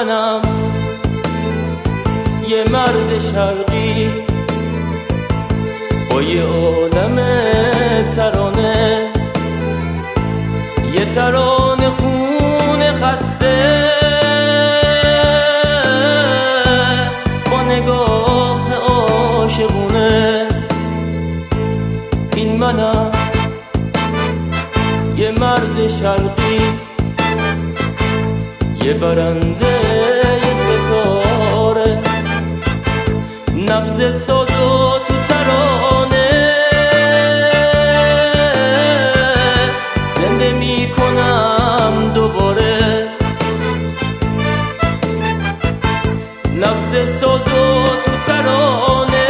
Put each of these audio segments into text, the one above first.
منم یه مرد شرقی با یه عالم ترانه، یه ترانه خون خسته با نگاه عاشقونه. این منم یه مرد شرقی، یه برنده یه ستاره، نبض ساز و تو ترانه زنده میکنم دوباره. نبض ساز و تو ترانه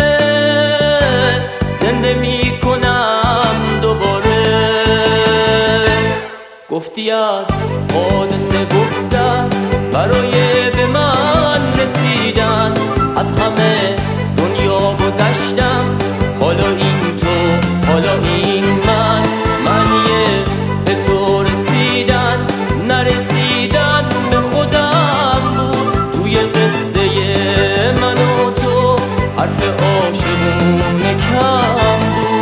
زنده میکنم دوباره. گفتی از حادثه بگذر برای به من رسیدن، از همه دنیا گذشتم، حالا این تو حالا این من یه به تو رسیدن نرسیدن به خودم بود. توی قصه من و تو حرف عاشقونه کم بود.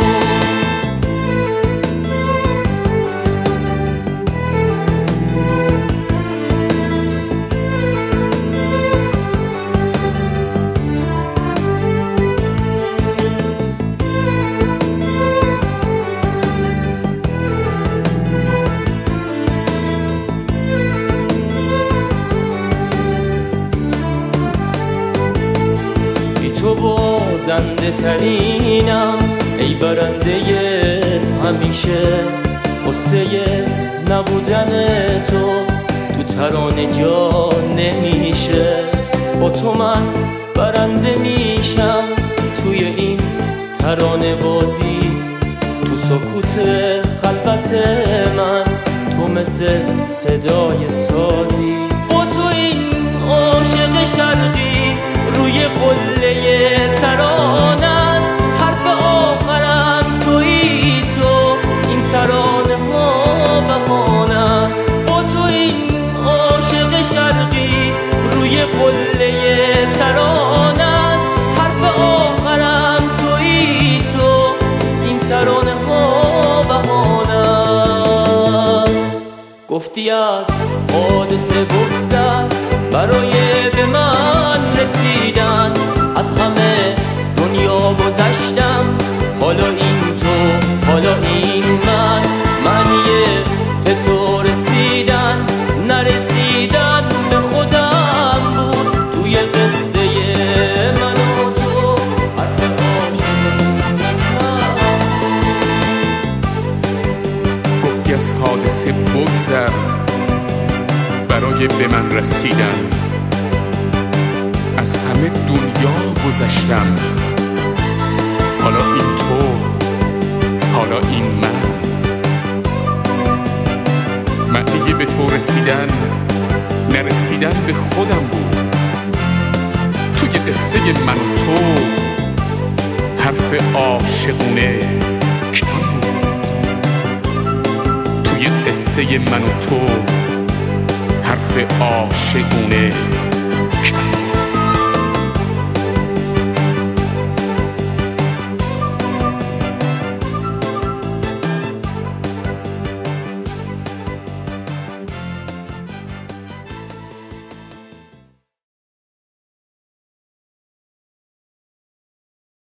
تو بازنده ترینم ای برنده همیشه، قصه نبودن تو ترانه جا نمیشه. با تو من برنده میشم توی این ترانه بازی، تو سکوت خلوت من تو مثل صدای سازی. با تو این عاشق شرقی روی قله ترانه است، حرف آخرم تویی تو، این ترانه ها بهانه است. با تو این عاشق شرقی روی قله ترانه است، حرف آخرم تویی تو، این ترانه ها بهانه است. گفتی از حادثه بگذر برای به من رسیدن، از همه دنیا گذشتم، حالا این تو حالا این من یه به تو رسیدن نرسیدن به خودم بود. توی قصه من و تو حرف عاشقونه گفتی از حادثه بگذر برای به من رسیدن، از همه دنیا گذشتم، حالا این تو حالا این من دیگه به تو رسیدن نرسیدن به خودم بود. توی قصه من و تو حرف عاشقونه کم بود. توی قصه من و تو حرف عاشقونه